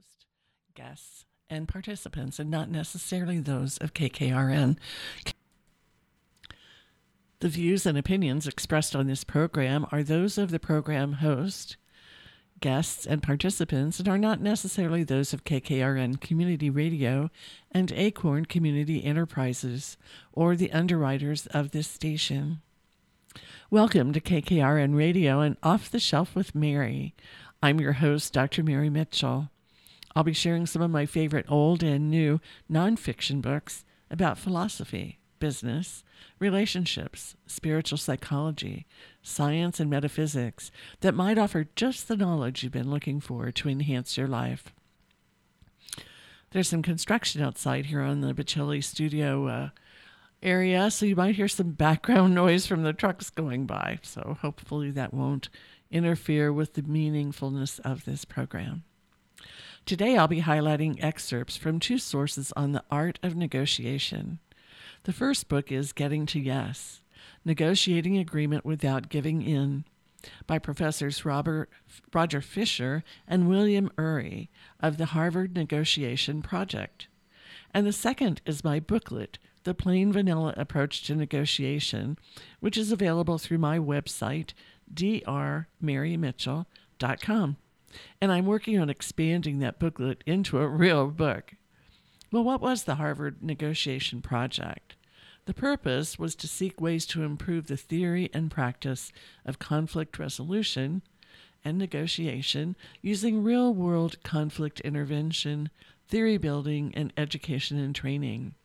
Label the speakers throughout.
Speaker 1: host, guests, and participants, and not necessarily those of KKRN. The views and opinions expressed on this program are those of the program host, guests, and participants, and are not necessarily those of KKRN Community Radio and Acorn Community Enterprises or the underwriters of this station. Welcome to KKRN Radio and Off the Shelf with Mary. I'm your host, Dr. Mary Mitchell. I'll be sharing some of my favorite old and new nonfiction books about philosophy, business, relationships, spiritual psychology, science, and metaphysics that might offer just the knowledge you've been looking for to enhance your life. There's some construction outside here on the Bocelli studio area, so you might hear some background noise from the trucks going by. So hopefully that won't interfere with the meaningfulness of this program. Today I'll be highlighting excerpts from two sources on the art of negotiation. The first book is Getting to Yes, Negotiating Agreement Without Giving In, by Professors Roger Fisher and William Ury of the Harvard Negotiation Project. And the second is my booklet, The Plain Vanilla Approach to Negotiation, which is available through my website, drmarymitchell.com. And I'm working on expanding that booklet into a real book. Well, what was the Harvard Negotiation Project? The purpose was to seek ways to improve the theory and practice of conflict resolution and negotiation using real-world conflict intervention, theory building, and education and training.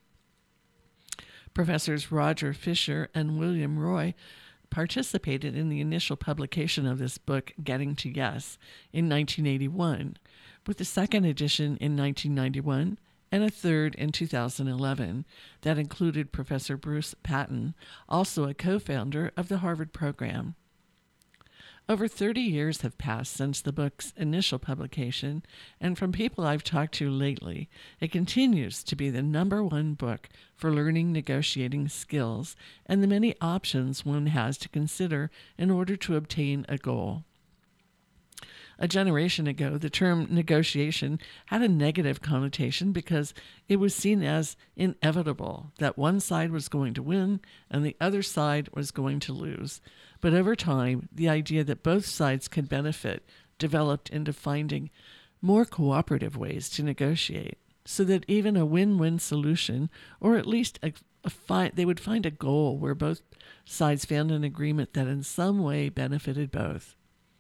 Speaker 1: Professors Roger Fisher and William Roy participated in the initial publication of this book, Getting to Yes, in 1981, with the second edition in 1991 and a third in 2011 that included Professor Bruce Patton, also a co-founder of the Harvard program. Over 30 years have passed since the book's initial publication, and from people I've talked to lately, it continues to be the #1 book for learning negotiating skills and the many options one has to consider in order to obtain a goal. A generation ago, the term negotiation had a negative connotation because it was seen as inevitable that one side was going to win and the other side was going to lose. But over time, the idea that both sides could benefit developed into finding more cooperative ways to negotiate, so that even a win-win solution, or at least they would find a goal where both sides found an agreement that in some way benefited both.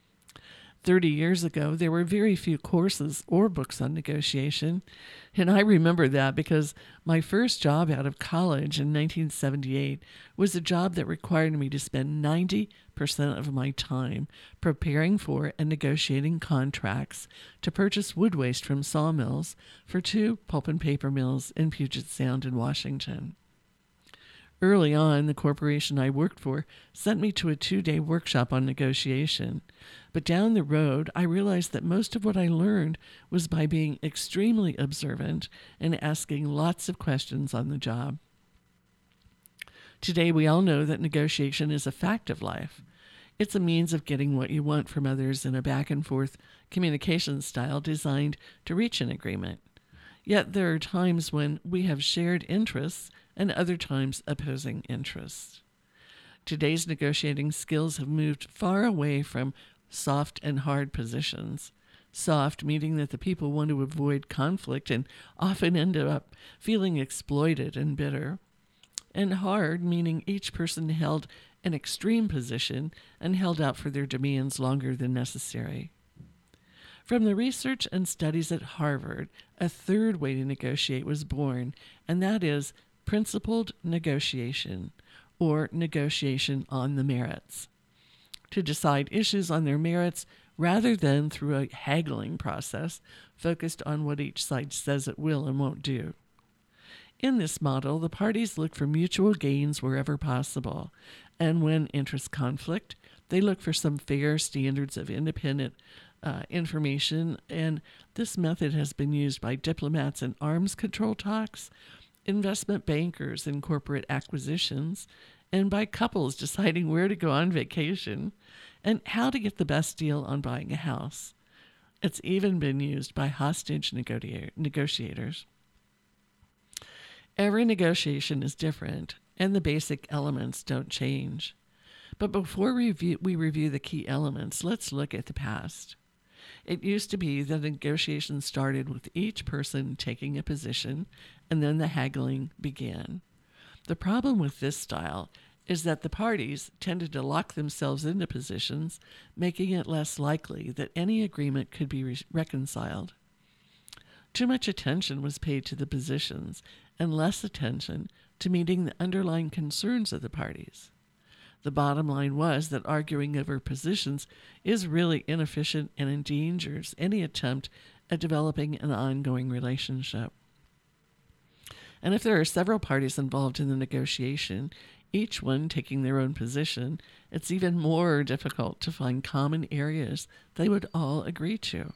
Speaker 1: 30 years ago, there were very few courses or books on negotiation, and I remember that because my first job out of college in 1978 was a job that required me to spend 90% of my time preparing for and negotiating contracts to purchase wood waste from sawmills for 2 pulp and paper mills in Puget Sound in Washington. Early on, the corporation I worked for sent me to a 2-day workshop on negotiation. But down the road, I realized that most of what I learned was by being extremely observant and asking lots of questions on the job. Today, we all know that negotiation is a fact of life. It's a means of getting what you want from others in a back-and-forth communication style designed to reach an agreement. Yet there are times when we have shared interests and other times opposing interests. Today's negotiating skills have moved far away from soft and hard positions. Soft meaning that the people want to avoid conflict and often end up feeling exploited and bitter. And hard meaning each person held an extreme position and held out for their demands longer than necessary. From the research and studies at Harvard, a third way to negotiate was born, and that is principled negotiation, or negotiation on the merits. To decide issues on their merits rather than through a haggling process focused on what each side says it will and won't do. In this model, the parties look for mutual gains wherever possible, and when interests conflict, they look for some fair standards of independent information, and this method has been used by diplomats in arms control talks, investment bankers in corporate acquisitions, and by couples deciding where to go on vacation and how to get the best deal on buying a house. It's even been used by hostage negotiators. Every negotiation is different, and the basic elements don't change. But before we review the key elements, let's look at the past. It used to be that negotiations started with each person taking a position, and then the haggling began. The problem with this style is that the parties tended to lock themselves into positions, making it less likely that any agreement could be reconciled. Too much attention was paid to the positions and less attention to meeting the underlying concerns of the parties. The bottom line was that arguing over positions is really inefficient and endangers any attempt at developing an ongoing relationship. And if there are several parties involved in the negotiation, each one taking their own position, it's even more difficult to find common areas they would all agree to.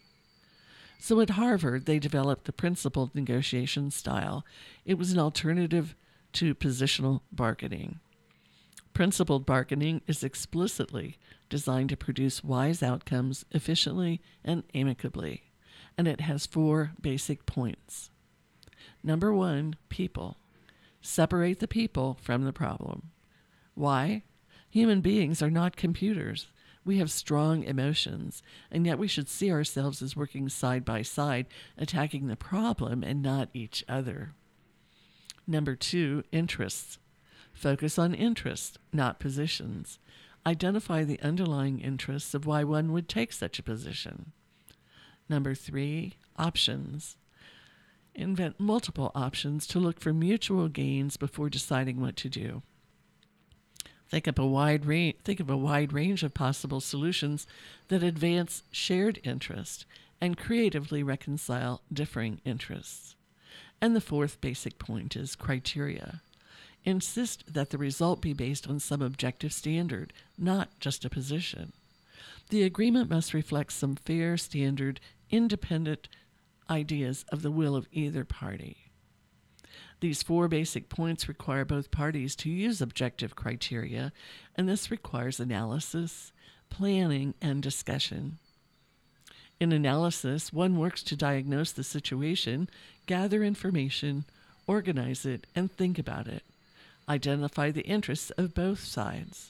Speaker 1: So at Harvard, they developed the principled negotiation style. It was an alternative to positional bargaining. Principled bargaining is explicitly designed to produce wise outcomes efficiently and amicably, and it has 4 basic points. Number 1, people. Separate the people from the problem. Why? Human beings are not computers. We have strong emotions, and yet we should see ourselves as working side by side, attacking the problem and not each other. Number 2, interests. Focus on interests, not positions. Identify the underlying interests of why one would take such a position. Number 3, options. Invent multiple options to look for mutual gains before deciding what to do. Think of a wide range of possible solutions that advance shared interest and creatively reconcile differing interests. And the 4th basic point is criteria. Insist that the result be based on some objective standard, not just a position. The agreement must reflect some fair, standard, independent ideas of the will of either party. These 4 basic points require both parties to use objective criteria, and this requires analysis, planning, and discussion. In analysis, one works to diagnose the situation, gather information, organize it, and think about it. Identify the interests of both sides.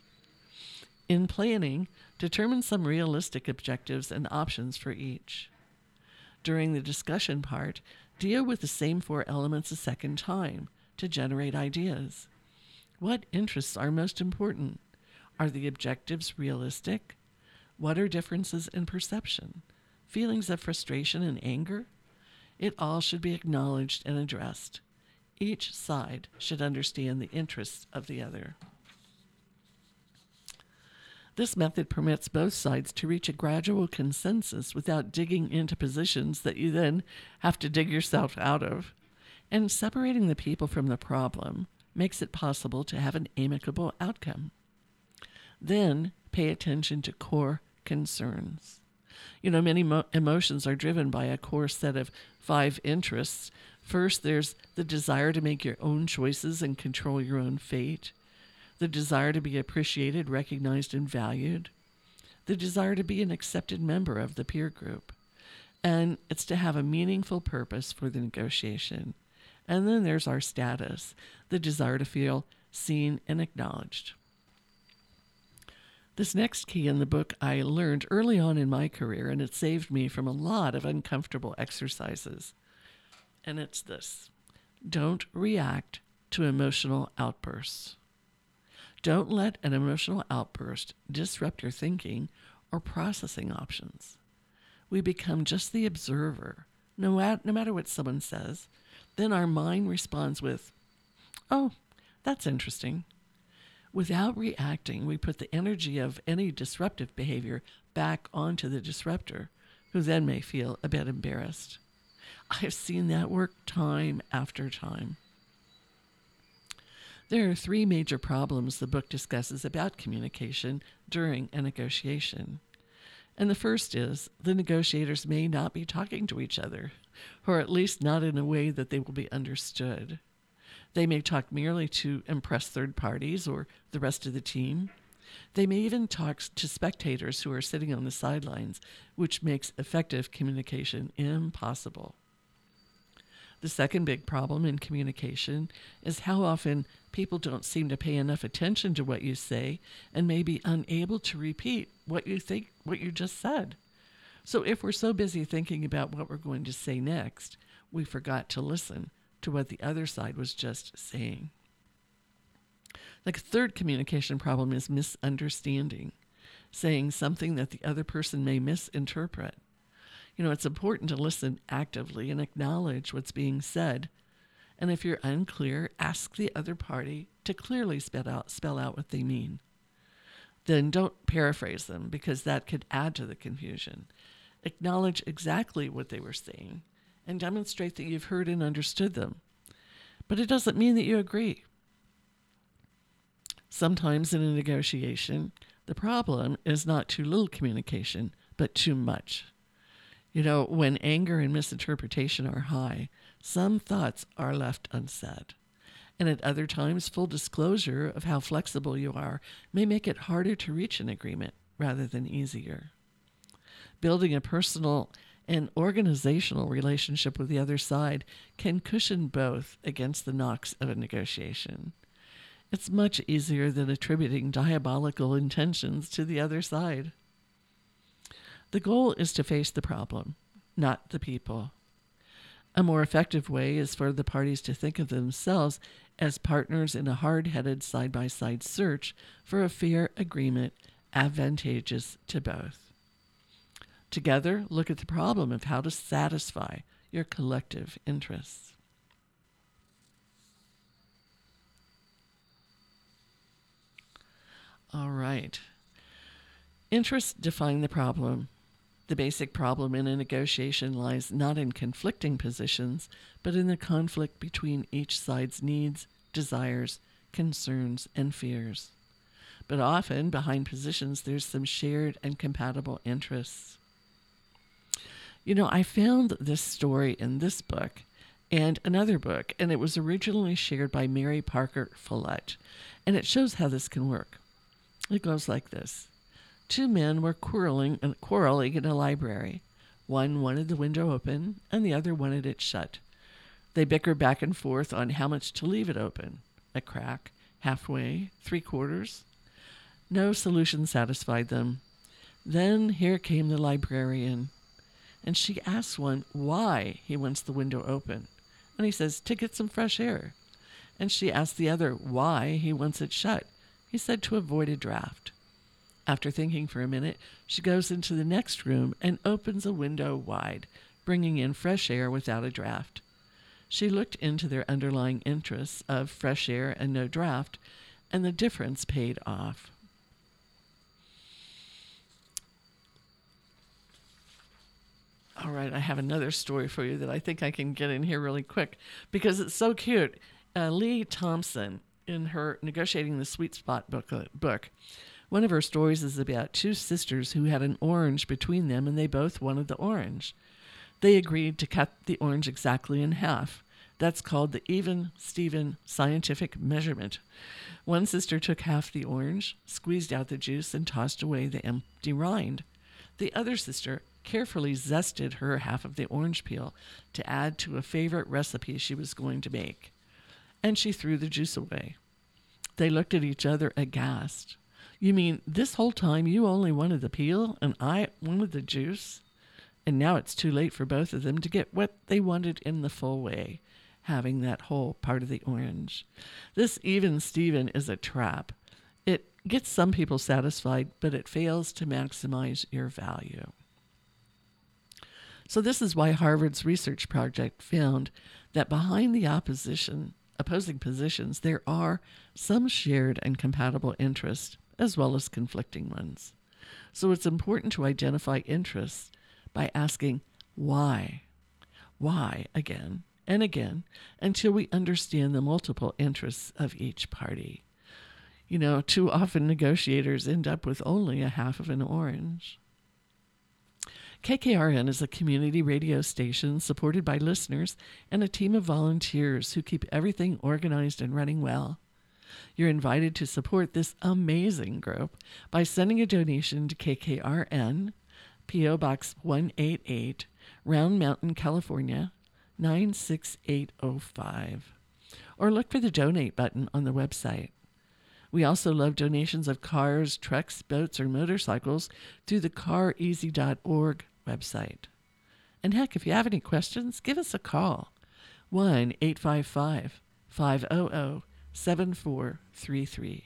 Speaker 1: In planning, determine some realistic objectives and options for each. During the discussion part, deal with the same 4 elements a second time to generate ideas. What interests are most important? Are the objectives realistic? What are differences in perception? Feelings of frustration and anger? It all should be acknowledged and addressed. Each side should understand the interests of the other. This method permits both sides to reach a gradual consensus without digging into positions that you then have to dig yourself out of. And separating the people from the problem makes it possible to have an amicable outcome. Then pay attention to core concerns. Many emotions are driven by a core set of 5 interests. First, there's the desire to make your own choices and control your own fate. The desire to be appreciated, recognized, and valued. The desire to be an accepted member of the peer group. And it's to have a meaningful purpose for the negotiation. And then there's our status, the desire to feel seen and acknowledged. This next key in the book I learned early on in my career, and it saved me from a lot of uncomfortable exercises. And it's this: don't react to emotional outbursts. Don't let an emotional outburst disrupt your thinking or processing options. We become just the observer, no matter what someone says. Then our mind responds with, "Oh, that's interesting." Without reacting, we put the energy of any disruptive behavior back onto the disruptor, who then may feel a bit embarrassed. I've seen that work time after time. There are 3 major problems the book discusses about communication during a negotiation. And the first is the negotiators may not be talking to each other, or at least not in a way that they will be understood. They may talk merely to impress third parties or the rest of the team. They may even talk to spectators who are sitting on the sidelines, which makes effective communication impossible. The second big problem in communication is how often people don't seem to pay enough attention to what you say and may be unable to repeat what you just said. So if we're so busy thinking about what we're going to say next, we forgot to listen to what the other side was just saying. The third communication problem is misunderstanding, saying something that the other person may misinterpret. It's important to listen actively and acknowledge what's being said. And if you're unclear, ask the other party to clearly spell out what they mean. Then don't paraphrase them, because that could add to the confusion. Acknowledge exactly what they were saying and demonstrate that you've heard and understood them. But it doesn't mean that you agree. Sometimes in a negotiation, the problem is not too little communication, but too much. When anger and misinterpretation are high, some thoughts are left unsaid. And at other times, full disclosure of how flexible you are may make it harder to reach an agreement rather than easier. Building a personal and organizational relationship with the other side can cushion both against the knocks of a negotiation. It's much easier than attributing diabolical intentions to the other side. The goal is to face the problem, not the people. A more effective way is for the parties to think of themselves as partners in a hard-headed side-by-side search for a fair agreement advantageous to both. Together, look at the problem of how to satisfy your collective interests. All right. Interests define the problem. The basic problem in a negotiation lies not in conflicting positions, but in the conflict between each side's needs, desires, concerns, and fears. But often, behind positions, there's some shared and compatible interests. I found this story in this book and another book, and it was originally shared by Mary Parker Follett, and it shows how this can work. It goes like this. Two men were quarreling in a library. One wanted the window open, and the other wanted it shut. They bickered back and forth on how much to leave it open. A crack, halfway, 3/4. No solution satisfied them. Then here came the librarian, and she asks one why he wants the window open. And he says, to get some fresh air. And she asks the other why he wants it shut. He said, to avoid a draft. After thinking for a minute, she goes into the next room and opens a window wide, bringing in fresh air without a draft. She looked into their underlying interests of fresh air and no draft, and the difference paid off. All right, I have another story for you that I think I can get in here really quick because it's so cute. Lee Thompson, in her Negotiating the Sweet Spot book, one of her stories is about two sisters who had an orange between them, and they both wanted the orange. They agreed to cut the orange exactly in half. That's called the Even-Steven scientific measurement. One sister took half the orange, squeezed out the juice, and tossed away the empty rind. The other sister carefully zested her half of the orange peel to add to a favorite recipe she was going to make, and she threw the juice away. They looked at each other aghast. You mean this whole time you only wanted the peel and I wanted the juice? And now it's too late for both of them to get what they wanted in the full way, having that whole part of the orange. This Even-Steven is a trap. It gets some people satisfied, but it fails to maximize your value. So this is why Harvard's research project found that behind the opposing positions, there are some shared and compatible interests, as well as conflicting ones. So it's important to identify interests by asking why. Why again and again until we understand the multiple interests of each party. Too often negotiators end up with only a half of an orange. KKRN is a community radio station supported by listeners and a team of volunteers who keep everything organized and running well. You're invited to support this amazing group by sending a donation to KKRN, P.O. Box 188, Round Mountain, California, 96805. Or look for the donate button on the website. We also love donations of cars, trucks, boats, or motorcycles through the careasy.org website. And heck, if you have any questions, give us a call. 1-855-500-7433.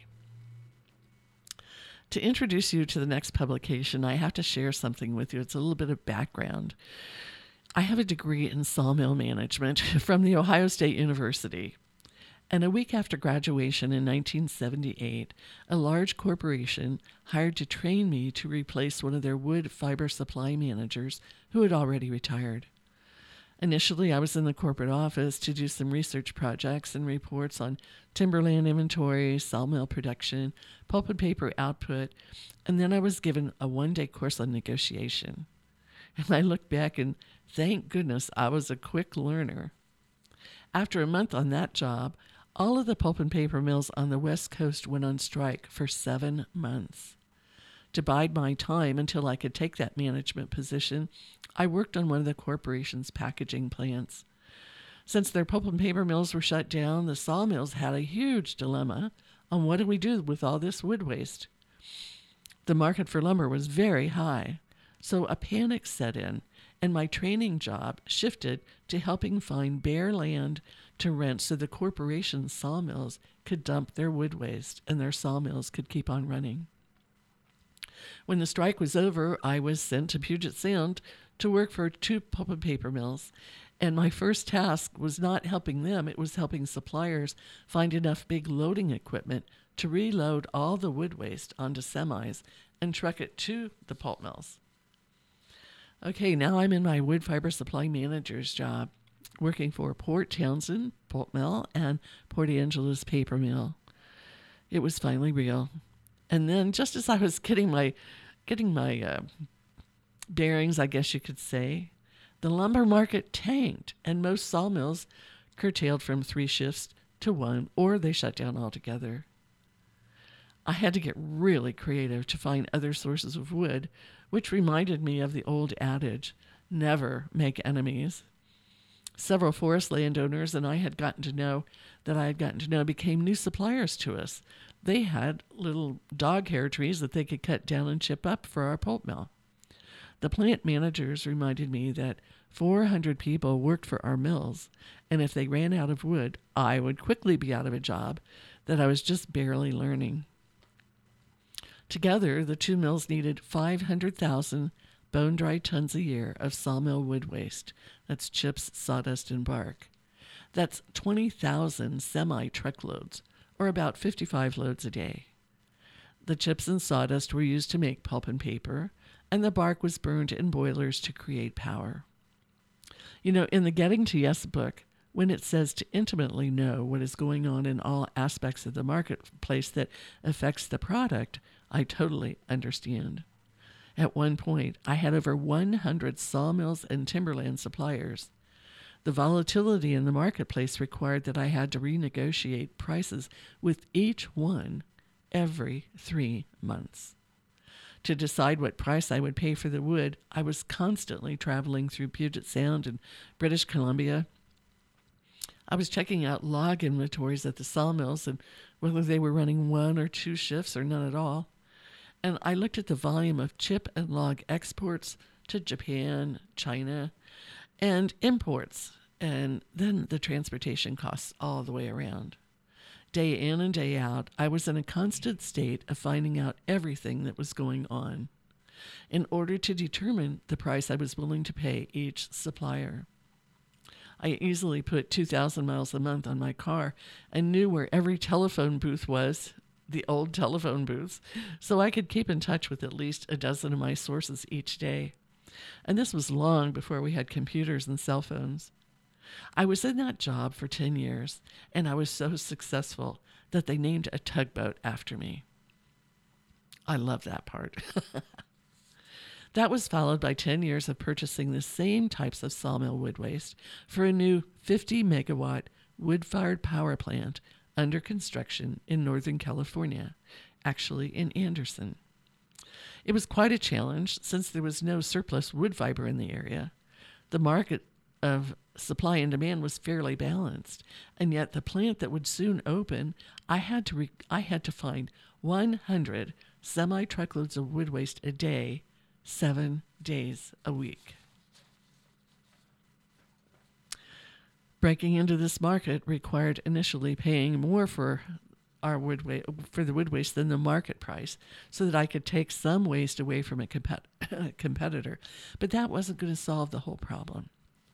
Speaker 1: To introduce you to the next publication, I have to share something with you. It's a little bit of background. I have a degree in sawmill management from The Ohio State University. And a week after graduation in 1978, a large corporation hired to train me to replace one of their wood fiber supply managers who had already retired. Initially, I was in the corporate office to do some research projects and reports on timberland inventory, sawmill production, pulp and paper output, and then I was given a one-day course on negotiation. And I look back and thank goodness I was a quick learner. After a month on that job, all of the pulp and paper mills on the West Coast went on strike for 7 months. To bide my time until I could take that management position, I worked on one of the corporation's packaging plants. Since their pulp and paper mills were shut down, the sawmills had a huge dilemma on what do we do with all this wood waste. The market for lumber was very high, so a panic set in, and my training job shifted to helping find bare land to rent so the corporation's sawmills could dump their wood waste and their sawmills could keep on running. When the strike was over, I was sent to Puget Sound to work for 2 pulp and paper mills, and my first task was not helping them, it was helping suppliers find enough big loading equipment to reload all the wood waste onto semis and truck it to the pulp mills. Okay, now I'm in my wood fiber supply manager's job, working for Port Townsend Pulp Mill and Port Angeles Paper Mill. It was finally real. And then just as I was getting my bearings, I guess you could say, the lumber market tanked and most sawmills curtailed from 3 shifts to 1, or they shut down altogether. I had to get really creative to find other sources of wood, which reminded me of the old adage, never make enemies. Several forest landowners and I had gotten to know became new suppliers to us. They had little dog hair trees that they could cut down and chip up for our pulp mill. The plant managers reminded me that 400 people worked for our mills, and if they ran out of wood, I would quickly be out of a job that I was just barely learning. Together, the 2 mills needed 500,000 bone-dry tons a year of sawmill wood waste. That's chips, sawdust, and bark. That's 20,000 semi-truckloads, or about 55 loads a day. The chips and sawdust were used to make pulp and paper, and the bark was burned in boilers to create power. You know, in the Getting to Yes book, when it says to intimately know what is going on in all aspects of the marketplace that affects the product, I totally understand. At one point, I had over 100 sawmills and timberland suppliers. The volatility in the marketplace required that I had to renegotiate prices with each one every 3 months. To decide what price I would pay for the wood, I was constantly traveling through Puget Sound and British Columbia. I was checking out log inventories at the sawmills and whether they were running 1 or 2 shifts or none at all. And I looked at the volume of chip and log exports to Japan, China, and imports, and then the transportation costs all the way around. Day in and day out, I was in a constant state of finding out everything that was going on in order to determine the price I was willing to pay each supplier. I easily put 2,000 miles a month on my car and knew where every telephone booth was, the old telephone booths, so I could keep in touch with at least a dozen of my sources each day. And this was long before we had computers and cell phones. I was in that job for 10 years, and I was so successful that they named a tugboat after me. I love that part. That was followed by 10 years of purchasing the same types of sawmill wood waste for a new 50-megawatt wood-fired power plant under construction in Northern California, actually in Anderson. It was quite a challenge since there was no surplus wood fiber in the area. The market of supply and demand was fairly balanced, and yet the plant that would soon open, I had to find 100 semi-truckloads of wood waste a day, 7 days a week. Breaking into this market required initially paying more for the wood waste than the market price, so that I could take some waste away from a competitor. But that wasn't going to solve the whole problem.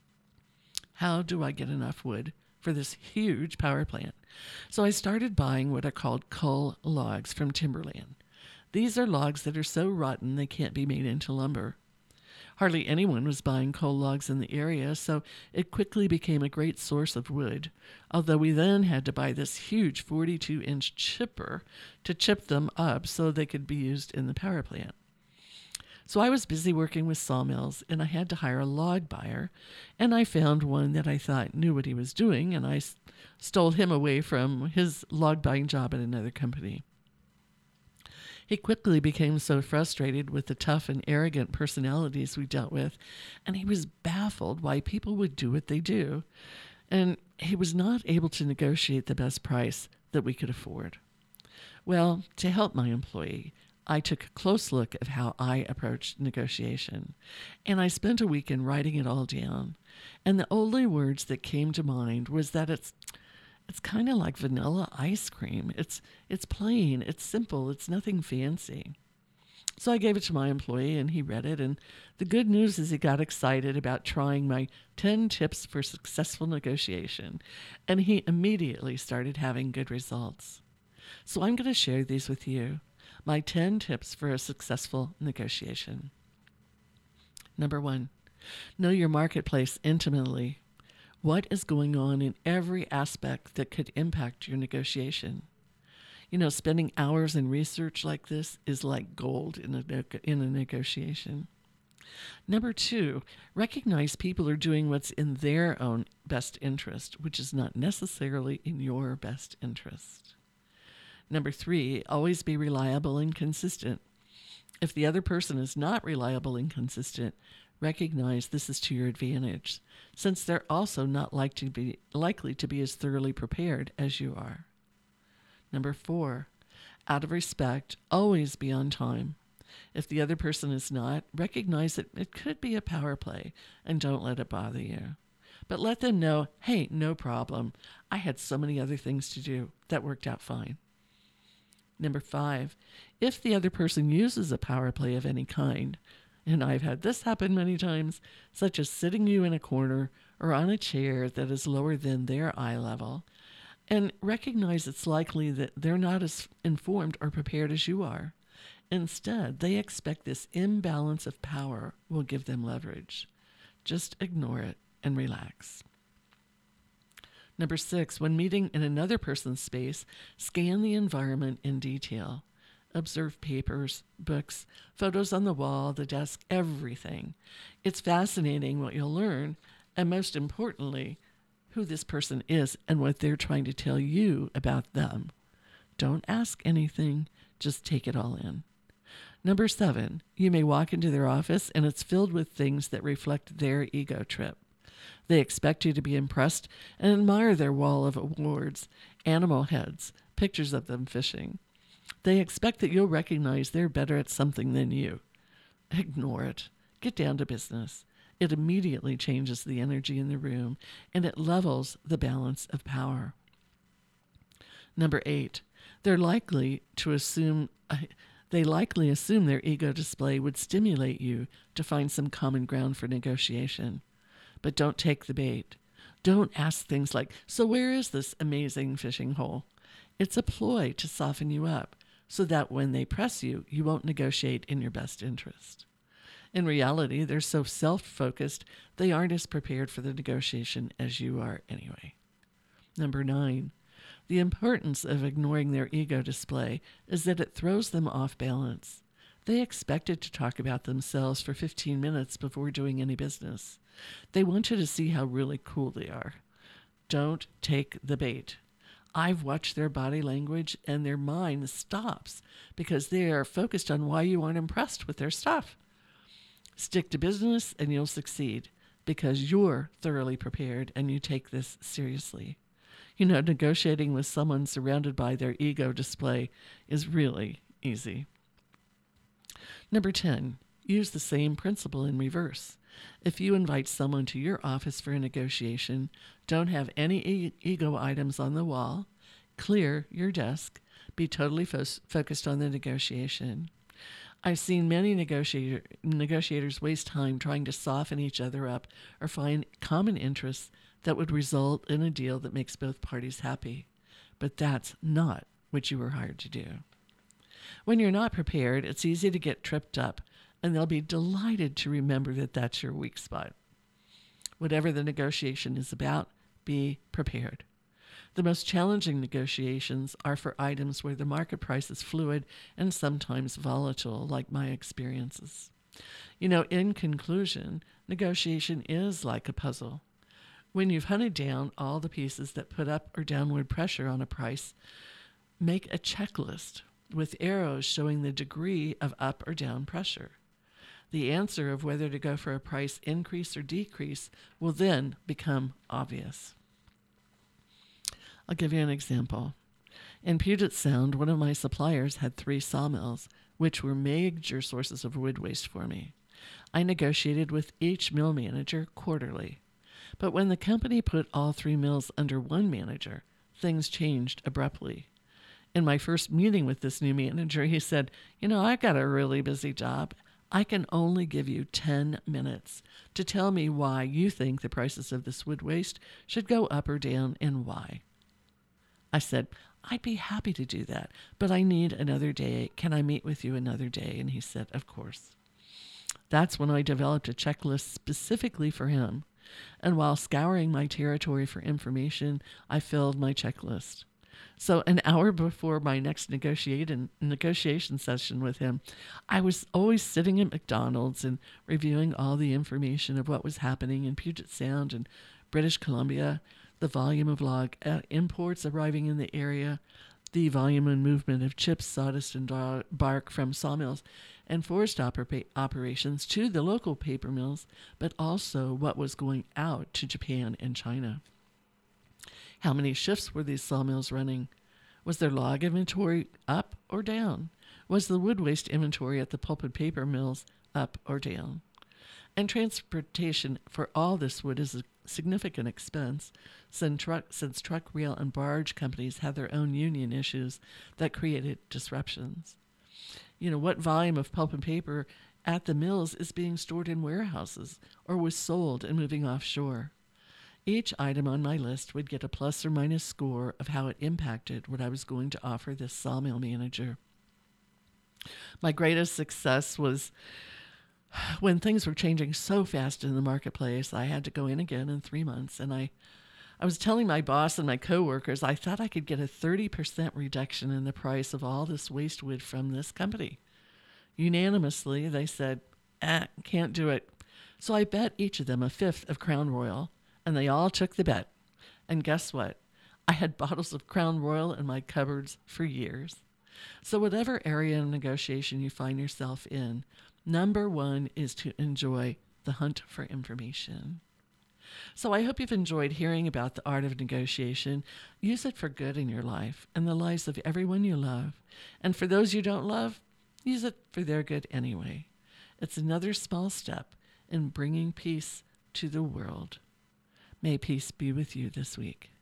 Speaker 1: How do I get enough wood for this huge power plant? So I started buying what are called cull logs from timberland. These are logs that are so rotten they can't be made into lumber. Hardly anyone was buying cull logs in the area, so it quickly became a great source of wood, although we then had to buy this huge 42-inch chipper to chip them up so they could be used in the power plant. So I was busy working with sawmills, and I had to hire a log buyer, and I found one that I thought knew what he was doing, and I stole him away from his log buying job at another company. He quickly became so frustrated with the tough and arrogant personalities we dealt with, and he was baffled why people would do what they do, and he was not able to negotiate the best price that we could afford. Well, to help my employee, I took a close look at how I approached negotiation, and I spent a weekend writing it all down. And the only words that came to mind was that it's kind of like vanilla ice cream. It's plain, it's simple, it's nothing fancy. So I gave it to my employee, and he read it, and the good news is he got excited about trying my 10 tips for successful negotiation, and he immediately started having good results. So I'm going to share these with you. My 10 tips for a successful negotiation. Number 1, know your marketplace intimately. What is going on in every aspect that could impact your negotiation? Spending hours in research like this is like gold in a negotiation. Number 2, recognize people are doing what's in their own best interest, which is not necessarily in your best interest. Number 3, always be reliable and consistent. If the other person is not reliable and consistent, recognize this is to your advantage, since they're also not likely to be as thoroughly prepared as you are. Number 4, out of respect, always be on time. If the other person is not, recognize that it could be a power play and don't let it bother you. But let them know, hey, no problem. I had so many other things to do. That worked out fine. Number 5, if the other person uses a power play of any kind, and I've had this happen many times, such as sitting you in a corner or on a chair that is lower than their eye level, and recognize it's likely that they're not as informed or prepared as you are. Instead, they expect this imbalance of power will give them leverage. Just ignore it and relax. Number 6, when meeting in another person's space, scan the environment in detail. Observe papers, books, photos on the wall, the desk, everything. It's fascinating what you'll learn, and most importantly, who this person is and what they're trying to tell you about them. Don't ask anything, just take it all in. Number 7, you may walk into their office and it's filled with things that reflect their ego trip. They expect you to be impressed and admire their wall of awards, animal heads, pictures of them fishing. They expect that you'll recognize they're better at something than you. Ignore it. Get down to business. It immediately changes the energy in the room, and it levels the balance of power. Number 8, they likely assume their ego display would stimulate you to find some common ground for negotiation. But don't take the bait. Don't ask things like, so where is this amazing fishing hole? It's a ploy to soften you up so that when they press you, you won't negotiate in your best interest. In reality, they're so self-focused, they aren't as prepared for the negotiation as you are anyway. Number 9, the importance of ignoring their ego display is that it throws them off balance. They expected to talk about themselves for 15 minutes before doing any business. They want you to see how really cool they are. Don't take the bait. I've watched their body language and their mind stops because they are focused on why you aren't impressed with their stuff. Stick to business and you'll succeed because you're thoroughly prepared and you take this seriously. Negotiating with someone surrounded by their ego display is really easy. Number 10, use the same principle in reverse. If you invite someone to your office for a negotiation, don't have any ego items on the wall, clear your desk, be totally focused on the negotiation. I've seen many negotiators waste time trying to soften each other up or find common interests that would result in a deal that makes both parties happy. But that's not what you were hired to do. When you're not prepared, it's easy to get tripped up, and they'll be delighted to remember that that's your weak spot. Whatever the negotiation is about, be prepared. The most challenging negotiations are for items where the market price is fluid and sometimes volatile, like my experiences. In conclusion, negotiation is like a puzzle. When you've hunted down all the pieces that put up or downward pressure on a price, make a checklist with arrows showing the degree of up or down pressure. The answer of whether to go for a price increase or decrease will then become obvious. I'll give you an example. In Puget Sound, one of my suppliers had 3 sawmills, which were major sources of wood waste for me. I negotiated with each mill manager quarterly. But when the company put all 3 mills under one manager, things changed abruptly. In my first meeting with this new manager, he said, I've got a really busy job. I can only give you 10 minutes to tell me why you think the prices of this wood waste should go up or down and why. I said, I'd be happy to do that, but I need another day. Can I meet with you another day? And he said, of course. That's when I developed a checklist specifically for him. And while scouring my territory for information, I filled my checklist. So an hour before my next negotiation session with him, I was always sitting at McDonald's and reviewing all the information of what was happening in Puget Sound and British Columbia, the volume of log imports arriving in the area, the volume and movement of chips, sawdust, and bark from sawmills and forest operations to the local paper mills, but also what was going out to Japan and China. How many shifts were these sawmills running? Was their log inventory up or down? Was the wood waste inventory at the pulp and paper mills up or down? And transportation for all this wood is a significant expense, since truck, rail, and barge companies have their own union issues that created disruptions. What volume of pulp and paper at the mills is being stored in warehouses or was sold and moving offshore? Each item on my list would get a plus or minus score of how it impacted what I was going to offer this sawmill manager. My greatest success was when things were changing so fast in the marketplace. I had to go in again in 3 months, and I was telling my boss and my coworkers I thought I could get a 30% reduction in the price of all this waste wood from this company. Unanimously, they said, can't do it. So I bet each of them a fifth of Crown Royal, and they all took the bet. And guess what? I had bottles of Crown Royal in my cupboards for years. So whatever area of negotiation you find yourself in, number 1 is to enjoy the hunt for information. So I hope you've enjoyed hearing about the art of negotiation. Use it for good in your life and the lives of everyone you love. And for those you don't love, use it for their good anyway. It's another small step in bringing peace to the world. May peace be with you this week.